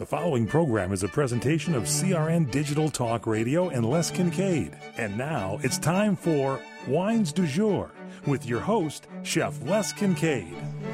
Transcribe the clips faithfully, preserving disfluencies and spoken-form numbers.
The following program is a presentation of C R N Digital Talk Radio and Les Kincaid. And now it's time for Wines du Jour with your host, Chef Les Kincaid.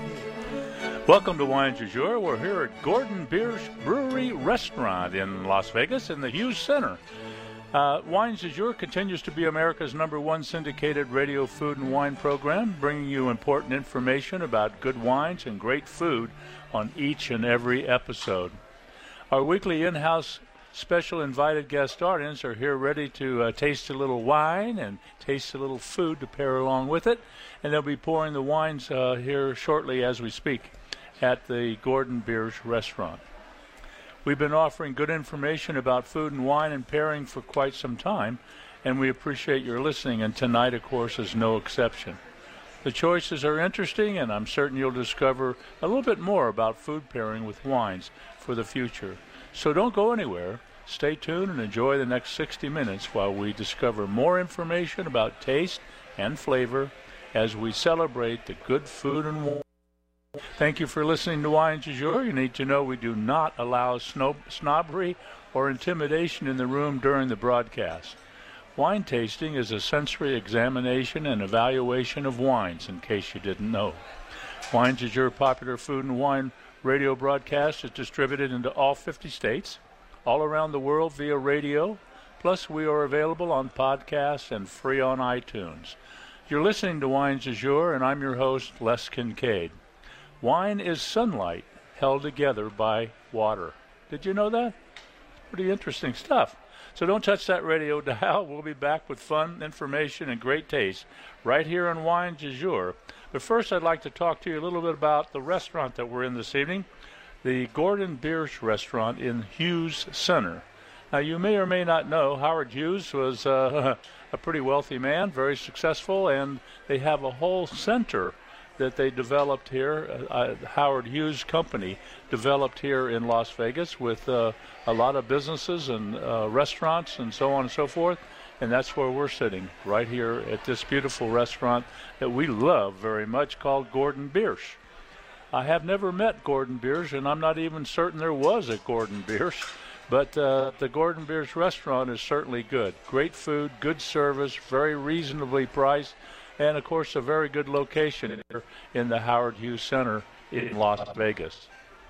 Welcome to Wines du Jour. We're here at Gordon Biersch Brewery Restaurant in Las Vegas in the Hughes Center. Uh, Wines du Jour continues to be America's number one syndicated radio food and wine program, bringing you important information about good wines and great food on each and every episode. Our weekly in-house special invited guest audience are here ready to uh, taste a little wine and taste a little food to pair along with it, and they'll be pouring the wines uh, here shortly as we speak at the Gordon Biersch Restaurant. We've been offering good information about food and wine and pairing for quite some time, and we appreciate your listening, and tonight, of course, is no exception. The choices are interesting, and I'm certain you'll discover a little bit more about food pairing with wines for the future. So don't go anywhere. Stay tuned and enjoy the next sixty minutes while we discover more information about taste and flavor as we celebrate the good food and wine. Thank you for listening to Wines du Jour. You need to know we do not allow snob- snobbery or intimidation in the room during the broadcast. Wine tasting is a sensory examination and evaluation of wines, in case you didn't know. Wines du Jour popular food and wine radio broadcast is distributed into all fifty states, all around the world via radio, plus we are available on podcasts and free on iTunes. You're listening to Wines du Jour, and I'm your host, Les Kincaid. Wine is sunlight held together by water. Did you know that? Pretty interesting stuff. So don't touch that radio dial. We'll be back with fun, information, and great taste right here on Wines du Jour. But first, I'd like to talk to you a little bit about the restaurant that we're in this evening, the Gordon Biersch Restaurant in Hughes Center. Now, you may or may not know, Howard Hughes was uh, a pretty wealthy man, very successful, and they have a whole center that they developed here, uh, Howard Hughes Company developed here in Las Vegas with uh, a lot of businesses and uh, restaurants and so on and so forth. And that's where we're sitting, right here at this beautiful restaurant that we love very much called Gordon Biersch. I have never met Gordon Biersch, and I'm not even certain there was a Gordon Biersch, but uh, the Gordon Biersch restaurant is certainly good. Great food, good service, very reasonably priced, and, of course, a very good location here in the Howard Hughes Center in Las Vegas.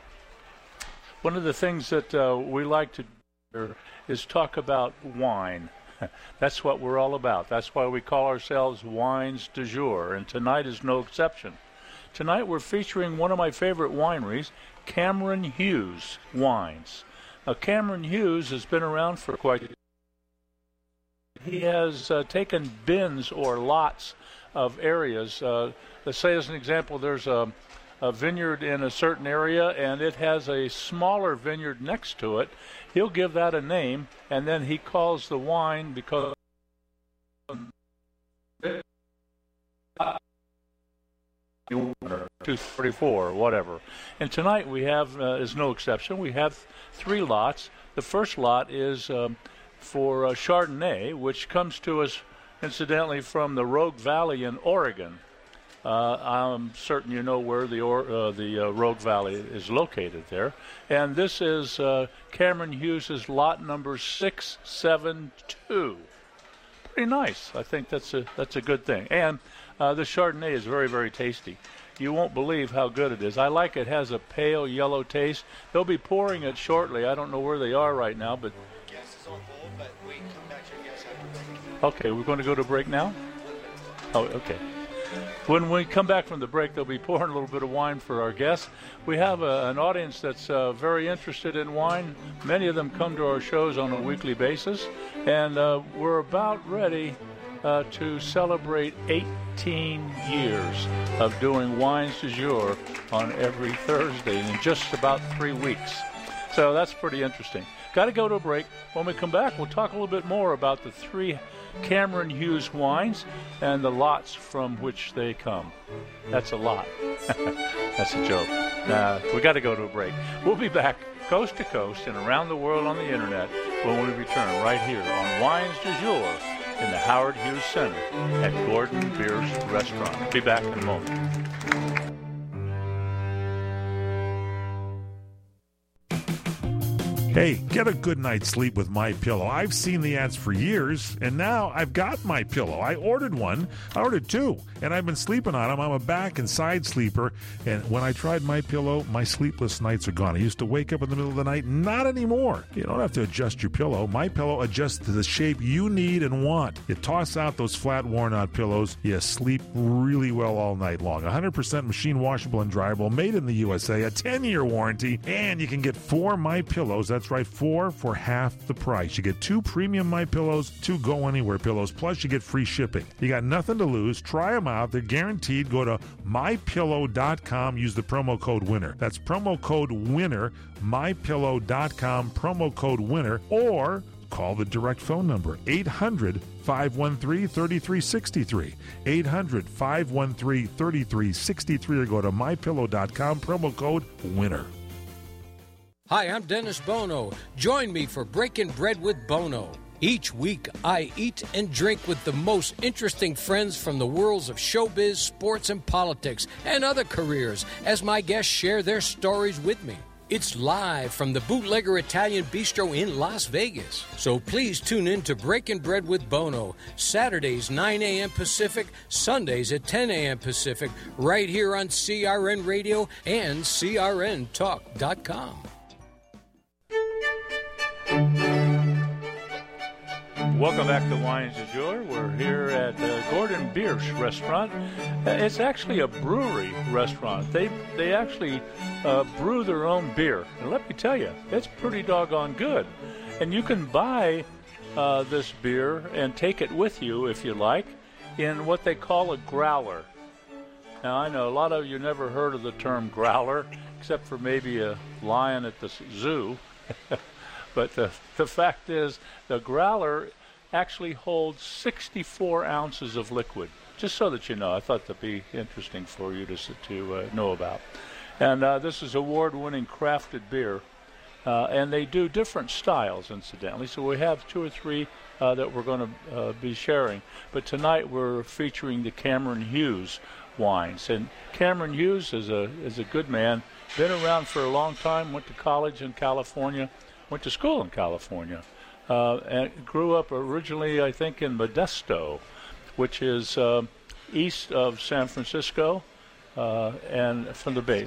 One of the things that uh, we like to do is talk about wine. That's what we're all about. That's why we call ourselves Wines du Jour, and tonight is no exception. Tonight we're featuring one of my favorite wineries, Cameron Hughes Wines. Now, Cameron Hughes has been around for quite a while. He has uh, taken bins or lots of areas. Uh, let's say, as an example, there's a, a vineyard in a certain area, and it has a smaller vineyard next to it. He'll give that a name, and then he calls the wine because two thirty-four or whatever. And tonight we have, uh, is no exception, we have three lots. The first lot is um, for uh, Chardonnay, which comes to us incidentally from the Rogue Valley in Oregon. Uh, I'm certain you know where the or, uh, the uh, Rogue Valley is located there. And this is uh, Cameron Hughes' lot number six seven two. Pretty nice. I think that's a that's a good thing. And uh, the Chardonnay is very, very tasty. You won't believe how good it is. I like it. It has a pale yellow taste. They'll be pouring it shortly. I don't know where they are right now, but Guest is on hold, but we come back to your guest after break. okay, we're going to go to break now? Oh, okay. When we come back from the break, they'll be pouring a little bit of wine for our guests. We have a, an audience that's uh, very interested in wine. Many of them come to our shows on a weekly basis, and uh, we're about ready uh, to celebrate eighteen years of doing Wines du Jour on every Thursday in just about three weeks. So that's pretty interesting. Got to go to a break. When we come back, we'll talk a little bit more about the three Cameron Hughes wines and the lots from which they come. That's a lot. That's a joke. Nah, we got to go to a break. We'll be back coast to coast and around the world on the internet when we return right here on Wines du Jour in the Howard Hughes Center at Gordon Biersch Restaurant. Be back in a moment. Hey, get a good night's sleep with MyPillow. I've seen the ads for years, and now I've got MyPillow. I ordered one. I ordered two, and I've been sleeping on them. I'm a back and side sleeper, and when I tried MyPillow, my sleepless nights are gone. I used to wake up in the middle of the night. Not anymore. You don't have to adjust your pillow. MyPillow adjusts to the shape you need and want. You toss out those flat, worn-out pillows. You sleep really well all night long. one hundred percent machine washable and dryable, made in the U S A, a ten-year warranty, and you can get four MyPillows. That's right, four for half the price. You get two premium MyPillows, two Go Anywhere pillows, plus you get free shipping. You got nothing to lose. Try them out. They're guaranteed. Go to my pillow dot com. Use the promo code WINNER. That's promo code WINNER, my pillow dot com, promo code WINNER, or call the direct phone number, eight hundred, five one three, three three six three, eight hundred, five one three, three three six three, or go to my pillow dot com, promo code WINNER. Hi, I'm Dennis Bono. Join me for Breaking Bread with Bono. Each week, I eat and drink with the most interesting friends from the worlds of showbiz, sports, and politics, and other careers, as my guests share their stories with me. It's live from the Bootlegger Italian Bistro in Las Vegas. So please tune in to Breaking Bread with Bono, Saturdays nine a.m. Pacific, Sundays at ten a.m. Pacific, right here on C R N Radio and C R N talk dot com. Welcome back to Wines du Jour. We're here at uh, Gordon Biersch Restaurant. Uh, it's actually a brewery restaurant. They they actually uh, brew their own beer. And let me tell you, it's pretty doggone good. And you can buy uh, this beer and take it with you, if you like, in what they call a growler. Now, I know a lot of you never heard of the term growler, except for maybe a lion at the zoo. But the, the fact is, the growler actually holds sixty-four ounces of liquid, just so that you know. I thought that'd be interesting for you to, to uh, know about. And uh, this is award-winning crafted beer, uh, and they do different styles, incidentally. So we have two or three uh, that we're going to uh, be sharing. But tonight we're featuring the Cameron Hughes wines. And Cameron Hughes is a, is a good man, been around for a long time, went to college in California, went to school in California, uh, and grew up originally, I think, in Modesto, which is uh, east of San Francisco uh, and from the Bay.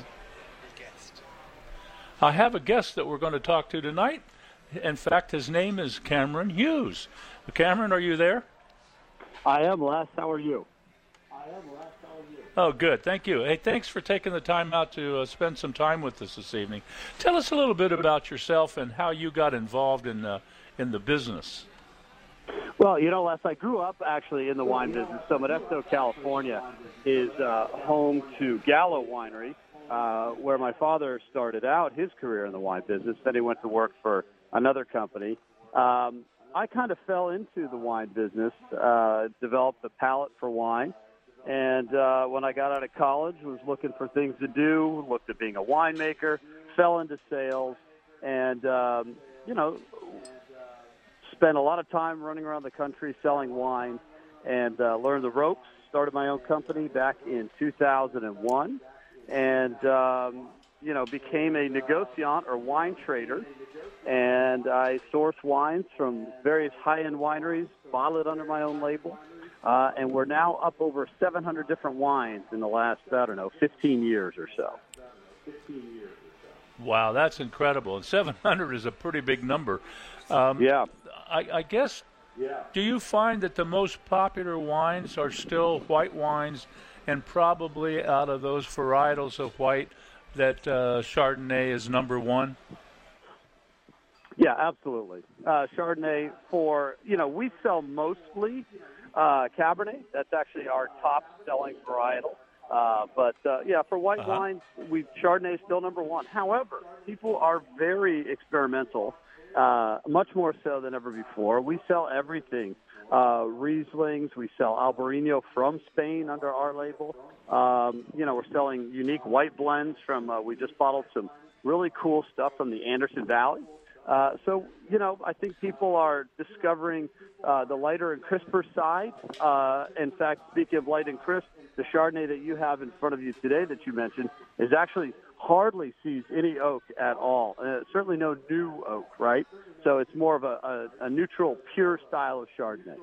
I have a guest that we're going to talk to tonight. In fact, his name is Cameron Hughes. Cameron, are you there? I am, Les. How are you? Oh, good. Thank you. Hey, thanks for taking the time out to uh, spend some time with us this evening. Tell us a little bit about yourself and how you got involved in uh, in the business. Well, you know, Les, I grew up actually in the wine business. So Modesto, California is uh, home to Gallo Winery, uh, where my father started out his career in the wine business. Then he went to work for another company. Um, I kind of fell into the wine business, uh, developed a palate for wine. And uh, when I got out of college, was looking for things to do, looked at being a winemaker, fell into sales, and, um, you know, spent a lot of time running around the country selling wine and uh, learned the ropes, started my own company back in two thousand one, and, um, you know, became a negociant or wine trader. And I source wines from various high-end wineries, bottle it under my own label. Uh, and we're now up over seven hundred different wines in the last, I don't know, fifteen years or so. Wow, that's incredible. And seven hundred is a pretty big number. Um, yeah. I, I guess, yeah. Do you find that the most popular wines are still white wines, and probably out of those varietals of white that uh, Chardonnay is number one? Yeah, absolutely. Uh, Chardonnay for, you know, we sell mostly Uh, Cabernet, that's actually our top-selling varietal. Uh, but, uh, yeah, for white uh-huh. wines, we Chardonnay is still number one. However, people are very experimental, uh, much more so than ever before. We sell everything. Uh, Rieslings, we sell Albarino from Spain under our label. Um, you know, we're selling unique white blends from, uh, we just bottled some really cool stuff from the Anderson Valley. Uh, so, you know, I think people are discovering uh, the lighter and crisper side. Uh, in fact, speaking of light and crisp, the Chardonnay that you have in front of you today that you mentioned is actually hardly sees any oak at all. Uh, certainly no new oak, right? So it's more of a, a, a neutral, pure style of Chardonnay.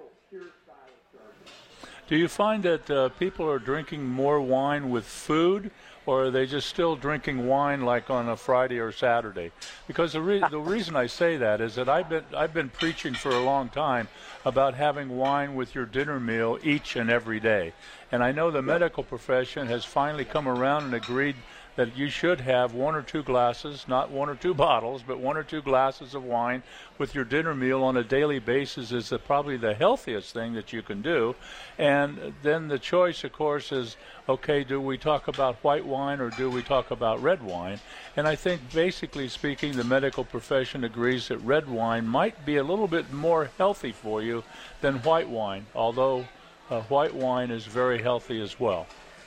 Do you find that uh, people are drinking more wine with food, or are they just still drinking wine like on a Friday or Saturday? Because the, re- the reason I say that is that I've been I've been preaching for a long time about having wine with your dinner meal each and every day. And I know the medical profession has finally come around and agreed that you should have one or two glasses, not one or two bottles, but one or two glasses of wine with your dinner meal on a daily basis is the, probably the healthiest thing that you can do. And then the choice, of course, is, okay, do we talk about white wine or do we talk about red wine? And I think, basically speaking, the medical profession agrees that red wine might be a little bit more healthy for you than white wine, although uh, white wine is very healthy as well.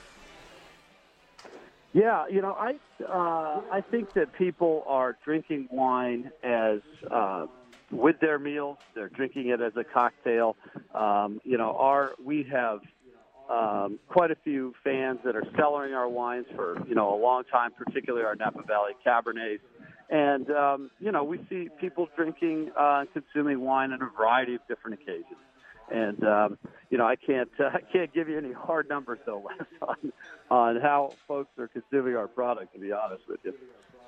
Yeah, you know, I uh, I think that people are drinking wine as uh, with their meals. They're drinking it as a cocktail. Um, you know, our we have um, quite a few fans that are cellaring our wines for you know a long time, particularly our Napa Valley Cabernets. And um, you know, we see people drinking uh, and consuming wine on a variety of different occasions. And um, you know, I can't uh, I can't give you any hard numbers though, Les, on on how folks are consuming our product. To be honest with you.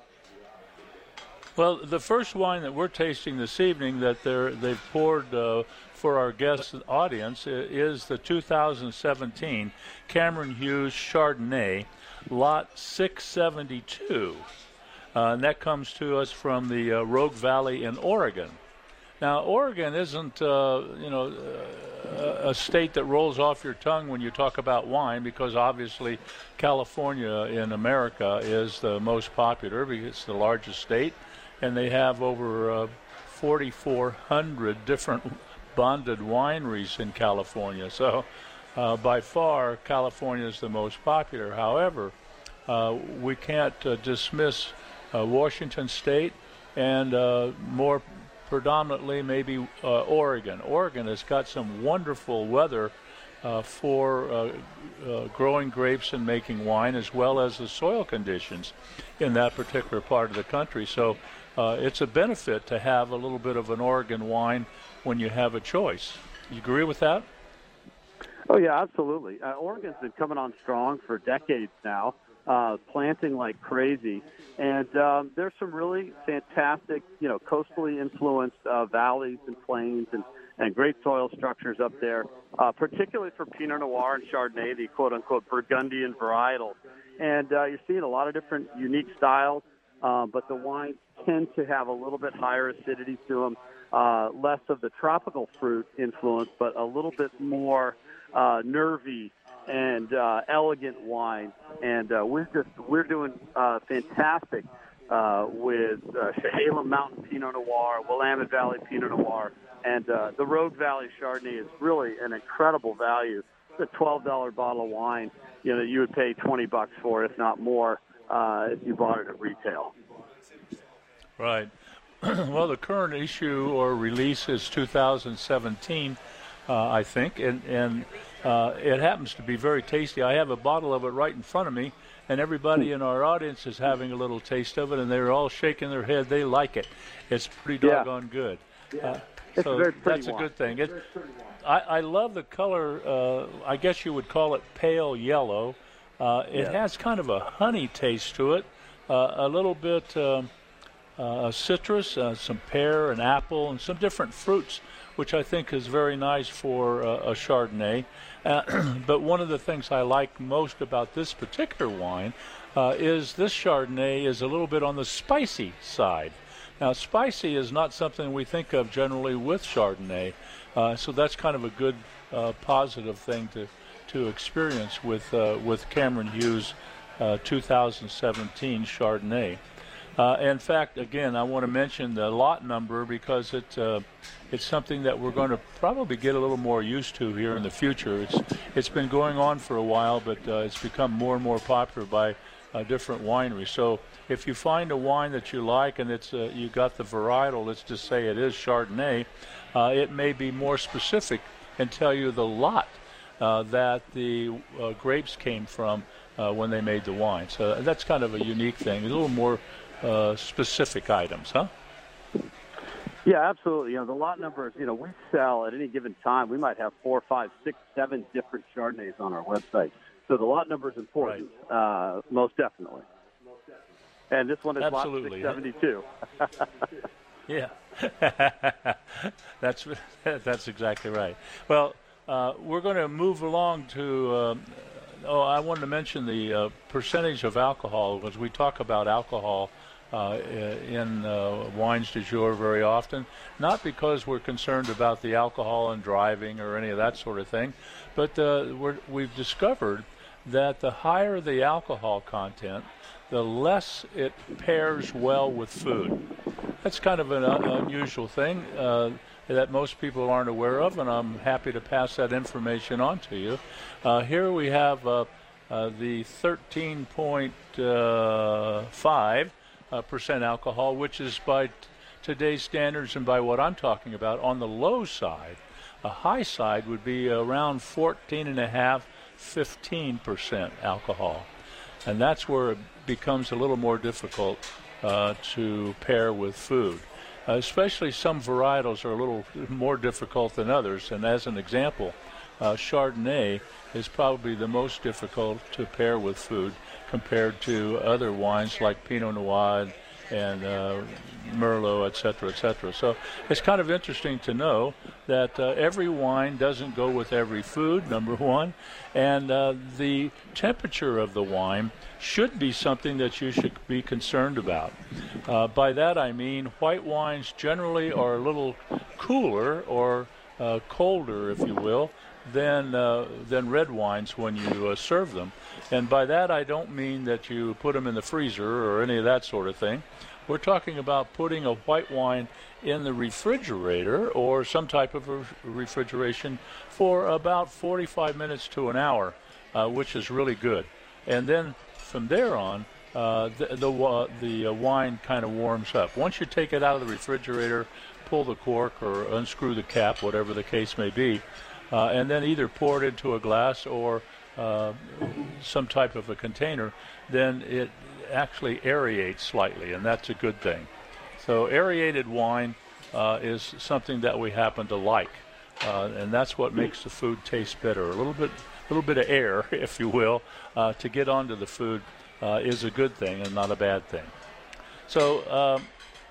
Well, the first wine that we're tasting this evening that they're they've poured uh, for our guest audience is the two thousand seventeen Cameron Hughes Chardonnay, Lot six seventy-two, uh, and that comes to us from the uh, Rogue Valley in Oregon. Now, Oregon isn't, uh, you know, uh, a state that rolls off your tongue when you talk about wine, because obviously California in America is the most popular because it's the largest state, and they have over uh, forty-four hundred different bonded wineries in California. So uh, by far, California is the most popular. However, uh, we can't uh, dismiss uh, Washington State and uh, more predominantly maybe uh, Oregon. Oregon has got some wonderful weather uh, for uh, uh, growing grapes and making wine, as well as the soil conditions in that particular part of the country. So uh, it's a benefit to have a little bit of an Oregon wine when you have a choice. You agree with that? Oh, yeah, absolutely. Uh, Oregon's been coming on strong for decades now, uh, planting like crazy. And um, there's some really fantastic, you know, coastally influenced uh, valleys and plains and, and great soil structures up there, uh, particularly for Pinot Noir and Chardonnay, the quote-unquote Burgundian varietals. And uh, you're seeing a lot of different unique styles, uh, but the wines tend to have a little bit higher acidity to them, uh, less of the tropical fruit influence, but a little bit more uh, nervy and uh, elegant wine, and uh, we're just we're doing uh, fantastic uh, with uh, Chehalem Mountain Pinot Noir, Willamette Valley Pinot Noir, and uh, the Rogue Valley Chardonnay is really an incredible value. It's a twelve dollar bottle of wine, you know, you would pay twenty bucks for, if not more, uh, if you bought it at retail. Right. Well, the current issue or release is two thousand seventeen, uh, I think, and and. Uh, it happens to be very tasty. I have a bottle of it right in front of me, and everybody in our audience is having a little taste of it, and they're all shaking their head. They like it. It's pretty doggone yeah. good. Yeah. Uh, it's so very that's wine. a good thing. It, I, I love the color. Uh, I guess you would call it pale yellow. Uh, it yeah. has kind of a honey taste to it, uh, a little bit um, uh, citrus, uh, some pear and apple, and some different fruits, which I think is very nice for uh, a Chardonnay. Uh, but one of the things I like most about this particular wine uh, is this Chardonnay is a little bit on the spicy side. Now, spicy is not something we think of generally with Chardonnay, uh, so that's kind of a good uh, positive thing to to experience with uh, with Cameron Hughes uh, two thousand seventeen Chardonnay. Uh, in fact, again, I want to mention the lot number because it, uh, it's something that we're going to probably get a little more used to here in the future. It's it's been going on for a while, but uh, it's become more and more popular by uh, different wineries. So if you find a wine that you like and it's uh, you got the varietal, let's just say it is Chardonnay, uh, it may be more specific and tell you the lot uh, that the uh, grapes came from uh, when they made the wine. So that's kind of a unique thing, a little more uh, specific items, huh? Yeah, absolutely. You know, the lot numbers, you know, we sell at any given time, we might have four, five, six, seven different Chardonnays on our website. So the lot number is important, right. uh, most definitely. And this one is absolutely. lot six seventy-two. Yeah, that's that's exactly right. Well, uh, we're going to move along to, uh, oh, I wanted to mention the uh, percentage of alcohol, because we talk about alcohol uh, in uh, wines du jour very often, not because we're concerned about the alcohol and driving or any of that sort of thing, but uh, we're, we've discovered that the higher the alcohol content, the less it pairs well with food. That's kind of an uh, unusual thing uh, that most people aren't aware of, and I'm happy to pass that information on to you. Uh, here we have uh, uh, the thirteen point five uh, percent alcohol, which is by t- today's standards and by what I'm talking about on the low side. A high side would be around fourteen and a half, fifteen percent alcohol. And that's where it becomes a little more difficult uh, to pair with food. Uh, especially some varietals are a little more difficult than others. And as an example, uh, Chardonnay is probably the most difficult to pair with food compared to other wines like Pinot Noir and uh, Merlot, et cetera, et cetera. So it's kind of interesting to know that uh, every wine doesn't go with every food, number one, and uh, the temperature of the wine should be something that you should be concerned about. Uh, by that I mean white wines generally are a little cooler or uh, colder, if you will, than uh, than red wines when you uh, serve them. And by that I don't mean that you put them in the freezer or any of that sort of thing. We're talking about putting a white wine in the refrigerator or some type of re- refrigeration for about forty-five minutes to an hour, uh, which is really good. And then from there on, uh, the the, uh, the uh, wine kind of warms up. Once you take it out of the refrigerator, pull the cork or unscrew the cap, whatever the case may be, uh, and then either pour it into a glass or uh, some type of a container, then it actually aerates slightly, and that's a good thing. So aerated wine uh, is something that we happen to like, uh, and that's what makes the food taste better. A little bit, a little bit of air, if you will, uh, to get onto the food uh, is a good thing and not a bad thing. So um,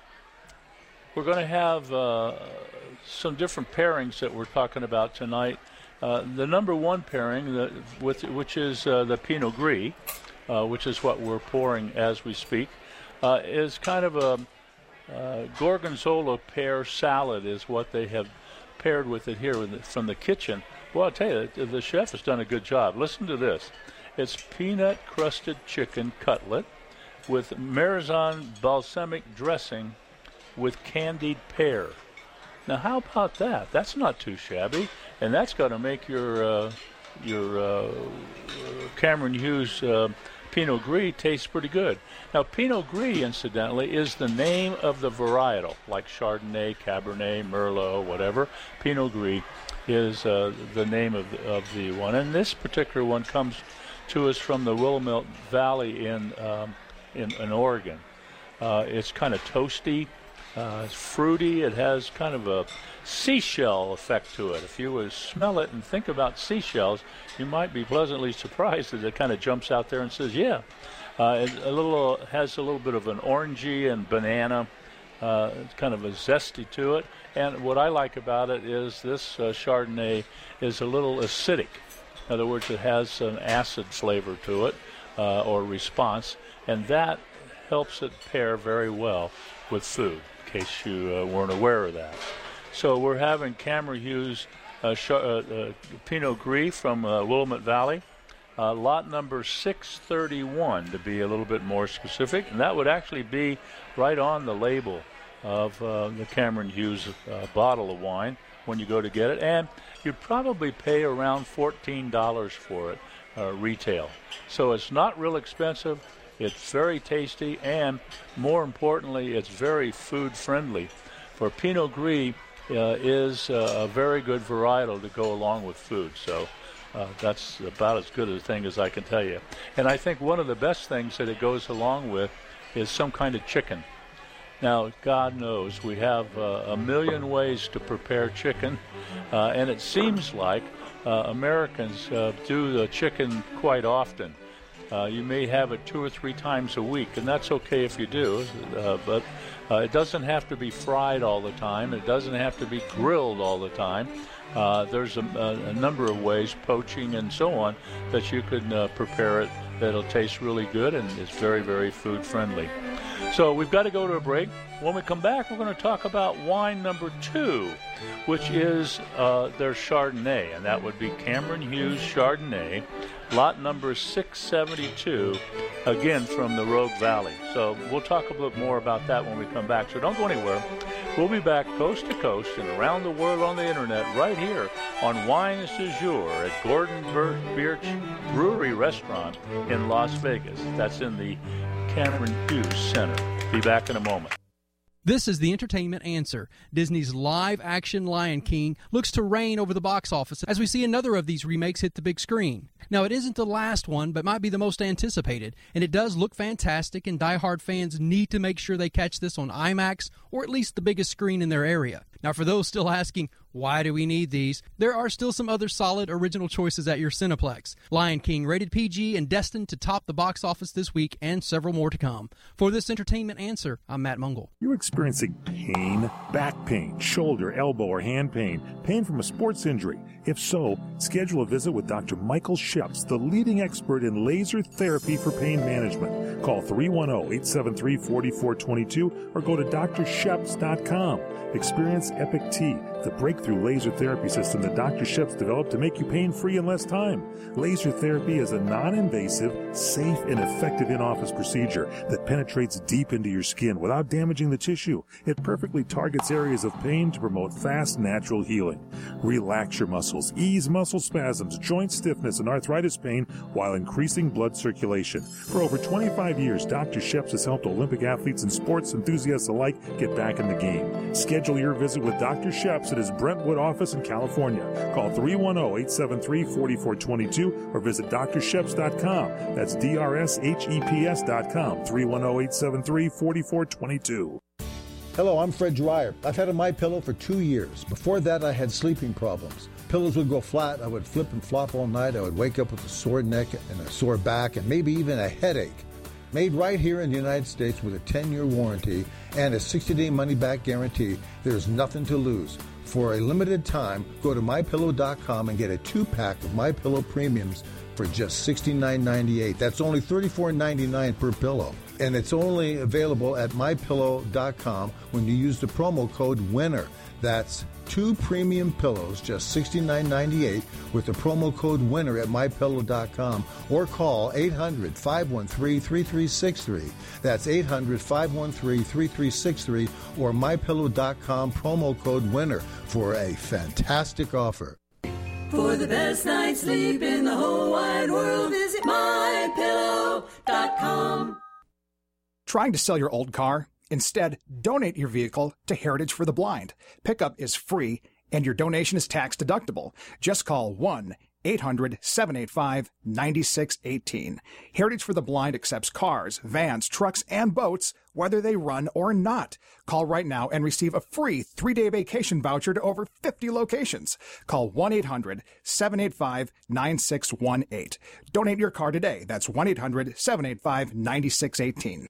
we're going to have uh, some different pairings that we're talking about tonight. Uh, the number one pairing, the, with which is uh, the Pinot Gris, Uh, which is what we're pouring as we speak, uh, is kind of a uh, gorgonzola pear salad is what they have paired with it here with the, from the kitchen. Well, I'll tell you, the, the chef has done a good job. Listen to this. It's peanut-crusted chicken cutlet with Marzan balsamic dressing with candied pear. Now, how about that? That's not too shabby, and that's going to make your uh, your uh, Cameron Hughes uh, Pinot Gris tastes pretty good. Now, Pinot Gris, incidentally, is the name of the varietal, like Chardonnay, Cabernet, Merlot, whatever. Pinot Gris is uh, the name of the, of the one. And this particular one comes to us from the Willamette Valley in, um, in, in Oregon. Uh, it's kind of toasty. Uh, it's fruity. It has kind of a seashell effect to it. If you would smell it and think about seashells, you might be pleasantly surprised that it kind of jumps out there and says, yeah. Uh, it a little uh, has a little bit of an orangey and banana, uh, kind of a zesty to it. And what I like about it is this uh, Chardonnay is a little acidic. In other words, it has an acid flavor to it uh, or response, and that helps it pair very well with food, in case you uh, weren't aware of that. So we're having Cameron Hughes uh, sh- uh, uh, Pinot Gris from uh, Willamette Valley, uh, lot number six thirty-one to be a little bit more specific, and that would actually be right on the label of uh, the Cameron Hughes uh, bottle of wine when you go to get it, and you'd probably pay around fourteen dollars for it uh, retail. So it's not real expensive. It's very tasty, and more importantly, it's very food friendly. For Pinot Gris uh, is uh, a very good varietal to go along with food. So Uh, that's about as good a thing as I can tell you. And I think one of the best things that it goes along with is some kind of chicken. Now, God knows we have uh, a million ways to prepare chicken, uh, and it seems like uh, Americans uh, do the chicken quite often. Uh, you may have it two or three times a week, and that's okay if you do, uh, but uh, it doesn't have to be fried all the time. It doesn't have to be grilled all the time. Uh, there's a, a, a number of ways, poaching and so on, that you can uh, prepare it that'll taste really good and it's very, very food friendly. So we've got to go to a break. When we come back, we're going to talk about wine number two, which is uh, their Chardonnay, and that would be Cameron Hughes Chardonnay, lot number six seventy-two, again from the Rogue Valley. So we'll talk a little bit more about that when we come back. So don't go anywhere. We'll be back coast to coast and around the world on the internet right here on Wine du Jour at Gordon Birch Brewery Restaurant in Las Vegas. That's in the Cameron Hughes Center. Be back in a moment. This is the entertainment answer. Disney's live-action Lion King looks to reign over the box office as we see another of these remakes hit the big screen. Now, it isn't the last one, but might be the most anticipated, and it does look fantastic, and die-hard fans need to make sure they catch this on IMAX or at least the biggest screen in their area. Now, for those still asking, why do we need these? There are still some other solid original choices at your Cineplex. Lion King, rated P G and destined to top the box office this week, and several more to come. For this entertainment answer, I'm Matt Mungle. You're experiencing pain, back pain, shoulder, elbow, or hand pain, pain from a sports injury. If so, schedule a visit with Doctor Michael Sheps, the leading expert in laser therapy for pain management. Call three one zero, eight seven three, four four two two or go to d r sheps dot com. Experience Epic T, the breakthrough laser therapy system that Doctor Sheps developed to make you pain-free in less time. Laser therapy is a non-invasive, safe, and effective in-office procedure that penetrates deep into your skin without damaging the tissue. It perfectly targets areas of pain to promote fast, natural healing. Relax your muscles, ease muscle spasms, joint stiffness, and arthritis pain while increasing blood circulation. For over twenty-five years, Doctor Sheps has helped Olympic athletes and sports enthusiasts alike get back in the game. Schedule your visit with Doctor Sheps at his Brentwood office in California. Call three one zero, eight seven three, four four two two or visit d r sheps dot com. That's D R S H E P S dot com, three one zero, eight seven three, four four two two. Hello, I'm Fred Dreyer. I've had a MyPillow for two years. Before that, I had sleeping problems. Pillows would go flat, I would flip and flop all night, I would wake up with a sore neck and a sore back and maybe even a headache. Made right here in the United States with a ten-year warranty and a sixty-day money-back guarantee, there's nothing to lose. For a limited time, go to my pillow dot com and get a two-pack of MyPillow Premiums for just sixty-nine ninety-eight. That's only thirty-four ninety-nine per pillow. And it's only available at my pillow dot com when you use the promo code WINNER. That's two premium pillows, just sixty-nine ninety-eight, with the promo code WINNER at my pillow dot com or call eight hundred, five one three, three three six three. That's eight hundred, five one three, three three six three or my pillow dot com promo code WINNER for a fantastic offer. For the best night's sleep in the whole wide world, visit my pillow dot com. Trying to sell your old car? Instead, donate your vehicle to Heritage for the Blind. Pickup is free, and your donation is tax deductible. Just call one eight hundred, seven eight five, nine six one eight. Heritage for the Blind accepts cars, vans, trucks, and boats, whether they run or not. Call right now and receive a free three-day vacation voucher to over fifty locations. Call one eight hundred, seven eight five, nine six one eight. Donate your car today. That's one eight hundred, seven eight five, nine six one eight.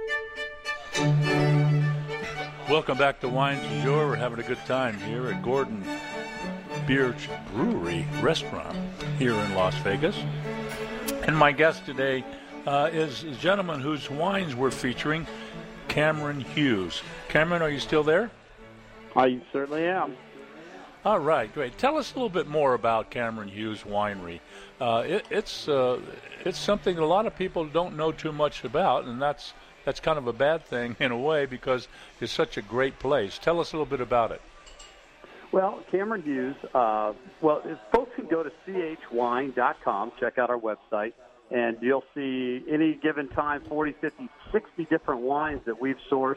Welcome back to Wine du Jour. We're having a good time here at Gordon Birch Brewery Restaurant here in Las Vegas. And my guest today uh, is a gentleman whose wines we're featuring, Cameron Hughes. Cameron, are you still there? I certainly am. All right, great. Tell us a little bit more about Cameron Hughes Winery. Uh, it, it's uh, it's something a lot of people don't know too much about, and that's that's kind of a bad thing in a way because it's such a great place. Tell us a little bit about it. Well, Cameron Hughes, uh, well, if folks can go to c h wine dot com, check out our website, and you'll see any given time forty, fifty, sixty different wines that we've sourced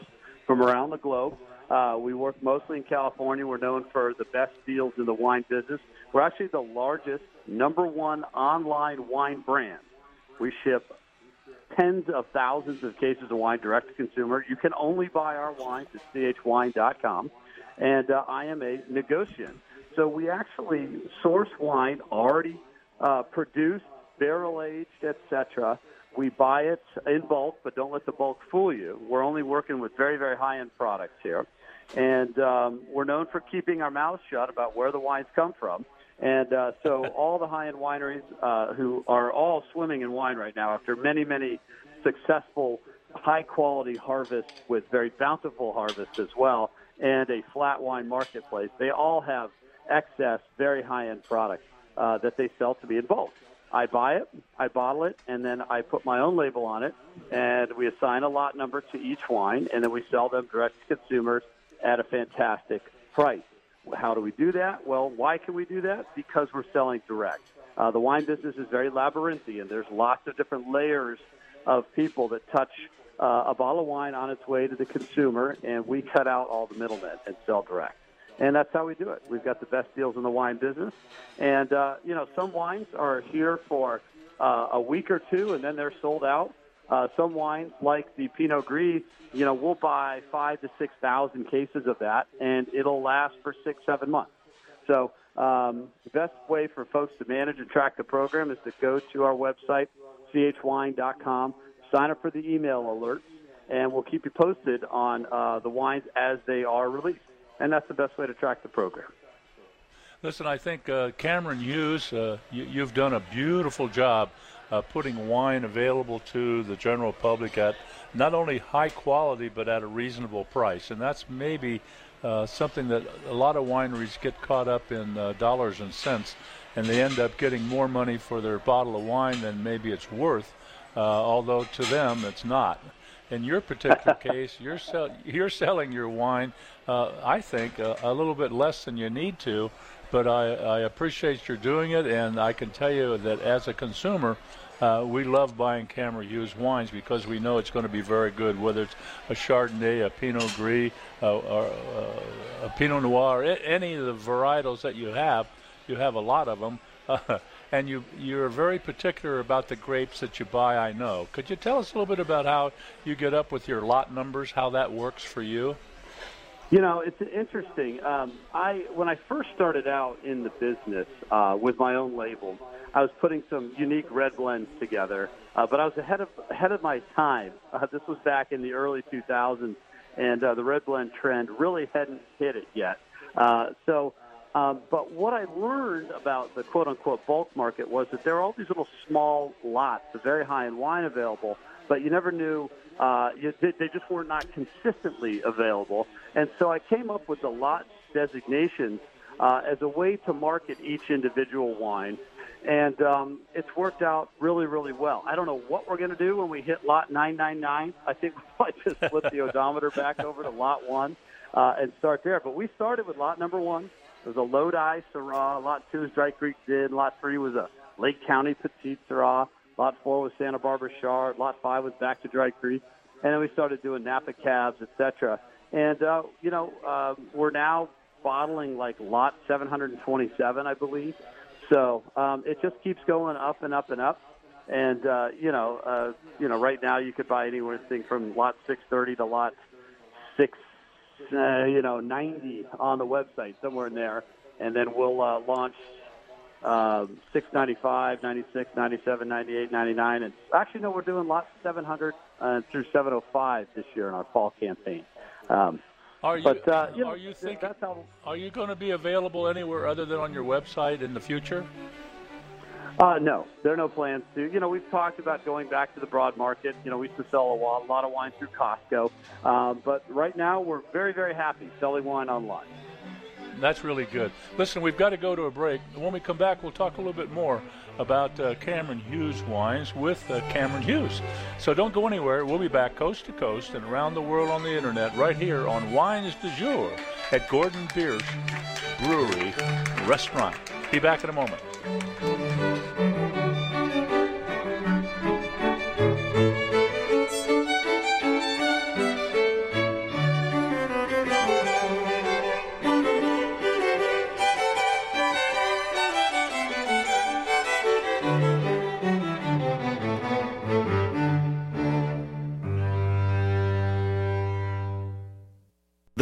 from around the globe. Uh, we work mostly in California. We're known for the best deals in the wine business. We're actually the largest, number one online wine brand. We ship tens of thousands of cases of wine direct to consumer. You can only buy our wines at c h wine dot com. And uh, I am a negociant. So we actually source wine already uh, produced, barrel-aged, et cetera. We buy it in bulk, but don't let the bulk fool you. We're only working with very, very high-end products here. And um, we're known for keeping our mouths shut about where the wines come from. And uh, so all the high-end wineries uh, who are all swimming in wine right now after many, many successful high-quality harvests with very bountiful harvests as well and a flat wine marketplace, they all have excess, very high-end products uh, that they sell to me in bulk. I buy it, I bottle it, and then I put my own label on it, and we assign a lot number to each wine, and then we sell them direct to consumers at a fantastic price. How do we do that? Well, why can we do that? Because we're selling direct. Uh, the wine business is very labyrinthian. There's lots of different layers of people that touch uh, a bottle of wine on its way to the consumer, and we cut out all the middlemen and sell direct. And that's how we do it. We've got the best deals in the wine business. And, uh, you know, some wines are here for uh, a week or two, and then they're sold out. Uh, some wines, like the Pinot Gris, you know, we'll buy five to six thousand cases of that, and it'll last for six, seven months. So um, the best way for folks to manage and track the program is to go to our website, c h wine dot com, sign up for the email alerts, and we'll keep you posted on uh, the wines as they are released. And that's the best way to track the program. Listen, I think uh, Cameron Hughes, uh, you, you've done a beautiful job uh, putting wine available to the general public at not only high quality but at a reasonable price. And that's maybe uh, something that a lot of wineries get caught up in uh, dollars and cents, and they end up getting more money for their bottle of wine than maybe it's worth, uh, although to them it's not. In your particular case, you're, sell- you're selling your wine, uh, I think, uh, a little bit less than you need to, but I, I appreciate you're doing it, and I can tell you that as a consumer, uh, we love buying Cameron Hughes wines because we know it's going to be very good, whether it's a Chardonnay, a Pinot Gris, uh, or uh, a Pinot Noir, any of the varietals that you have. You have a lot of them. Uh, and you, you're very particular about the grapes that you buy, I know. Could you tell us a little bit about how you get up with your lot numbers, how that works for you? You know, it's interesting. Um, I when I first started out in the business uh, with my own label, I was putting some unique red blends together, uh, but I was ahead of ahead of my time. Uh, this was back in the early two thousands, and uh, the red blend trend really hadn't hit it yet. Uh, so. Um, but what I learned about the quote-unquote bulk market was that there are all these little small lots of very high-end wine available, but you never knew uh, you, they just were not consistently available. And so I came up with the lot designations uh, as a way to market each individual wine. And um, it's worked out really, really well. I don't know what we're going to do when we hit lot nine nine nine. I think we might just flip the odometer back over to lot one uh, and start there. But we started with lot number one. It was a Lodi Syrah. Lot two was Dry Creek Gin. Lot three was a Lake County Petite Syrah. Lot four was Santa Barbara Chard. Lot five was back to Dry Creek. And then we started doing Napa Cabs, et cetera. And, uh, you know, uh, we're now bottling like lot seven hundred twenty-seven, I believe. So um, it just keeps going up and up and up. And, uh, you know, uh, you know, right now you could buy anywhere from lot six thirty to lot six Uh, you know, ninety on the website, somewhere in there, and then we'll uh, launch uh, six ninety-five, ninety-six, ninety-seven, ninety-eight, ninety-nine, and actually, no, we're doing lot seven hundred uh, through seven oh five this year in our fall campaign. Um, are you, but, uh, you know, are you thinking, that's how, are you going to be available anywhere other than on your website in the future? Uh, no, there are no plans to. You know, we've talked about going back to the broad market. You know, we used to sell a lot, a lot of wine through Costco. Um, but right now, we're very, very happy selling wine online. That's really good. Listen, we've got to go to a break. When we come back, we'll talk a little bit more about uh, Cameron Hughes wines with uh, Cameron Hughes. So don't go anywhere. We'll be back coast to coast and around the world on the Internet right here on Wines du Jour at Gordon Biersch Brewery Restaurant. Be back in a moment.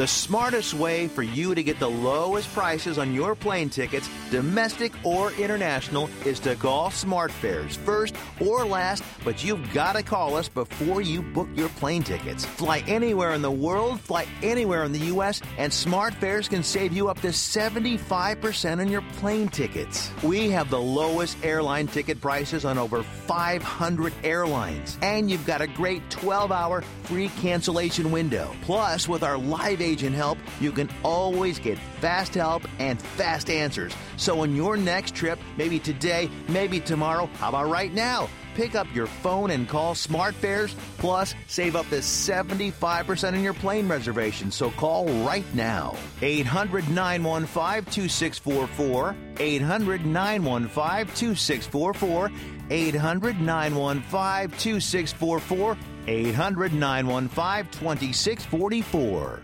The smartest way for you to get the lowest prices on your plane tickets, domestic or international, is to call SmartFares first or last, but you've got to call us before you book your plane tickets. Fly anywhere in the world, fly anywhere in the U S, and SmartFares can save you up to seventy-five percent on your plane tickets. We have the lowest airline ticket prices on over five hundred airlines, and you've got a great twelve-hour free cancellation window. Plus, with our live agent help, you can always get fast help and fast answers. So on your next trip, maybe today, maybe tomorrow, how about right now? Pick up your phone and call SmartFares, plus save up to seventy-five percent on your plane reservation. So call right now. eight hundred, nine one five, two six four four. eight hundred, nine one five, two six four four. eight hundred, nine one five, two six four four. eight hundred, nine one five, two six four four.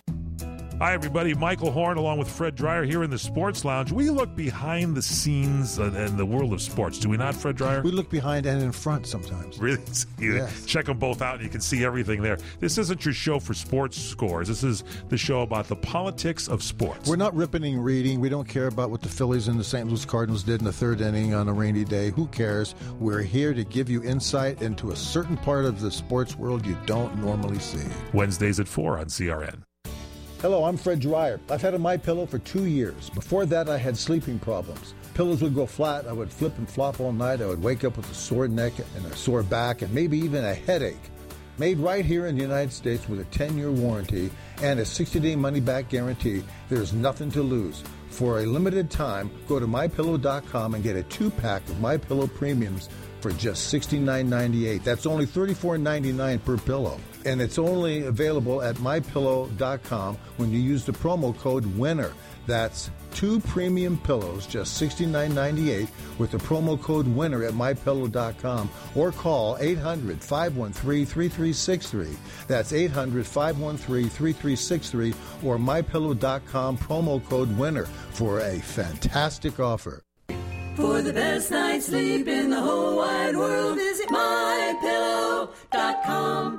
Hi, everybody. Michael Horn along with Fred Dreyer here in the Sports Lounge. We look behind the scenes in the world of sports. Do we not, Fred Dreyer? We look behind and in front sometimes. Really? You yes. Check them both out and you can see everything there. This isn't your show for sports scores. This is the show about the politics of sports. We're not ripping and reading. We don't care about what the Phillies and the Saint Louis Cardinals did in the third inning on a rainy day. Who cares? We're here to give you insight into a certain part of the sports world you don't normally see. Wednesdays at four on C R N. Hello, I'm Fred Dreyer. I've had a MyPillow for two years. Before that, I had sleeping problems. Pillows would go flat, I would flip and flop all night, I would wake up with a sore neck and a sore back and maybe even a headache. Made right here in the United States with a ten-year warranty and a sixty-day money-back guarantee, there's nothing to lose. For a limited time, go to my pillow dot com and get a two-pack of MyPillow Premiums for just sixty-nine ninety-eight. That's only thirty-four ninety-nine per pillow. And it's only available at my pillow dot com when you use the promo code WINNER. That's two premium pillows, just sixty-nine ninety-eight, with the promo code WINNER at my pillow dot com, or call eight hundred, five one three, three three six three. That's eight hundred, five one three, three three six three, or my pillow dot com, promo code WINNER, for a fantastic offer. For the best night's sleep in the whole wide world, visit my pillow dot com.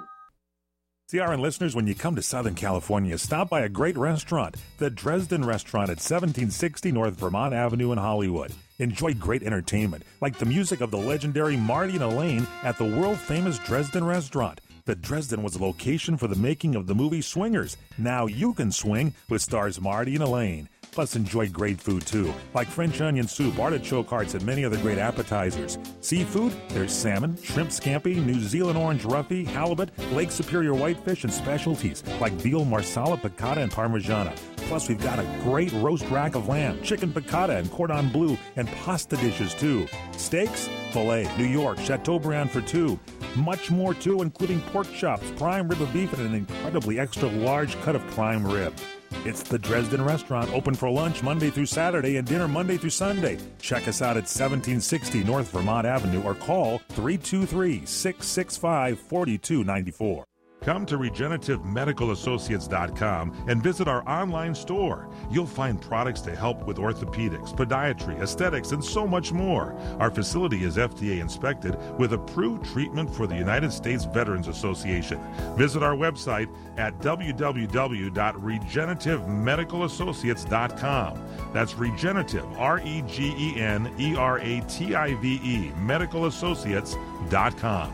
C R N listeners, when you come to Southern California, stop by a great restaurant, the Dresden Restaurant at seventeen sixty North Vermont Avenue in Hollywood. Enjoy great entertainment, like the music of the legendary Marty and Elaine at the world-famous Dresden Restaurant. The Dresden was a location for the making of the movie Swingers. Now you can swing with stars Marty and Elaine. Plus, enjoy great food, too, like French onion soup, artichoke hearts, and many other great appetizers. Seafood, there's salmon, shrimp scampi, New Zealand orange roughy, halibut, Lake Superior whitefish, and specialties like veal, marsala, piccata, and parmigiana. Plus, we've got a great roast rack of lamb, chicken piccata, and cordon bleu, and pasta dishes, too. Steaks, filet, New York, Chateaubriand for two. Much more, too, including pork chops, prime rib of beef, and an incredibly extra large cut of prime rib. It's the Dresden Restaurant, open for lunch Monday through Saturday and dinner Monday through Sunday. Check us out at seventeen sixty North Vermont Avenue or call three two three, six six five, four two nine four. Come to regenerative medical associates dot com and visit our online store. You'll find products to help with orthopedics, podiatry, aesthetics, and so much more. Our facility is F D A inspected with approved treatment for the United States Veterans Association. Visit our website at w w w dot regenerative medical associates dot com. That's regenerative, R E G E N E R A T I V E, medical associates dot com.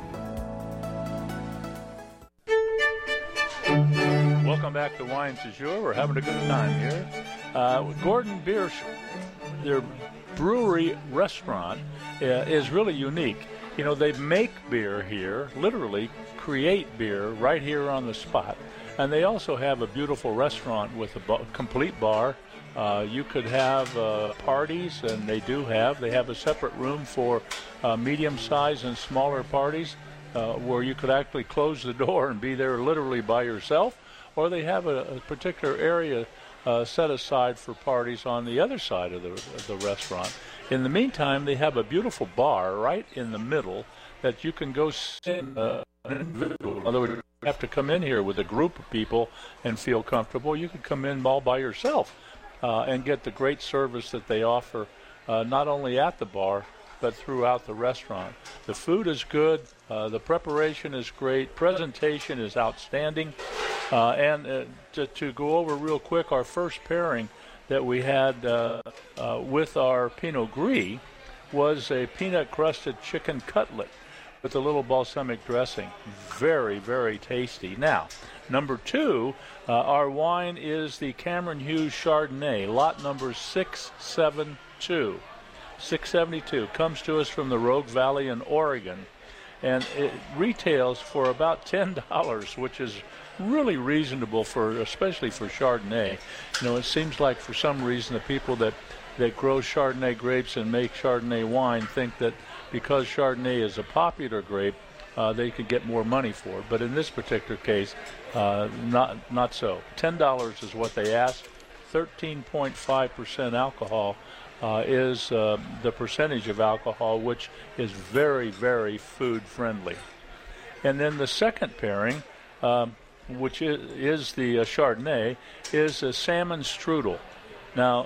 Welcome back to Wines du Jour. We're having a good time here. Uh, Gordon Biersch, their brewery restaurant, uh, is really unique. You know, they make beer here, literally create beer right here on the spot. And they also have a beautiful restaurant with a bu- complete bar. Uh, you could have uh, parties, and they do have. They have a separate room for uh, medium-sized and smaller parties. Uh, where you could actually close the door and be there literally by yourself, or they have a, a particular area uh, set aside for parties on the other side of the, of the restaurant. In the meantime, they have a beautiful bar right in the middle that you can go sit in. Uh, in other words, you have to come in here with a group of people and feel comfortable. You could come in all by yourself uh, and get the great service that they offer, uh, not only at the bar, but throughout the restaurant. The food is good, uh, the preparation is great, presentation is outstanding, Uh, and uh, to, to go over real quick, our first pairing that we had uh, uh, with our Pinot Gris was a peanut-crusted chicken cutlet with a little balsamic dressing. Very, very tasty. Now, number two, uh, our wine is the Cameron Hughes Chardonnay, lot number six seventy-two. six seventy-two comes to us from the Rogue Valley in Oregon, and it retails for about ten dollars, which is really reasonable for, especially for Chardonnay. You know, it seems like for some reason the people that, that grow Chardonnay grapes and make Chardonnay wine think that because Chardonnay is a popular grape, uh, they could get more money for it. But in this particular case, uh, not not so. ten dollars is what they ask. thirteen point five percent alcohol uh, is uh, the percentage of alcohol, which is very, very food friendly. And then the second pairing, um, which is, is the uh, Chardonnay, is a salmon strudel. Now,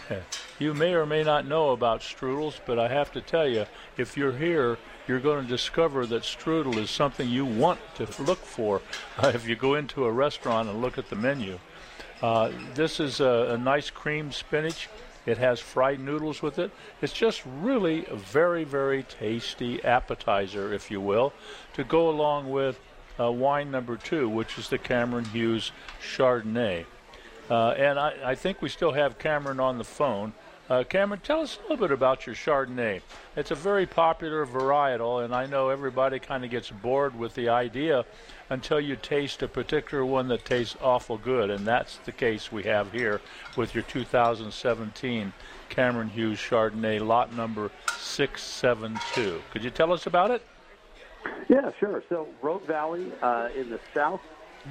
you may or may not know about strudels, but I have to tell you, if you're here, you're going to discover that strudel is something you want to look for uh, if you go into a restaurant and look at the menu. Uh, this is a, a nice cream spinach. It has fried noodles with it. It's just really a very, very tasty appetizer, if you will, to go along with uh, wine number two, which is the Cameron Hughes Chardonnay. Uh, and I, I think we still have Cameron on the phone. Uh, Cameron, tell us a little bit about your Chardonnay. It's a very popular varietal, and I know everybody kind of gets bored with the idea until you taste a particular one that tastes awful good, and that's the case we have here with your two thousand seventeen Cameron Hughes Chardonnay, lot number six seventy-two. Could you tell us about it? Yeah, sure. So Rogue Valley uh, in the south,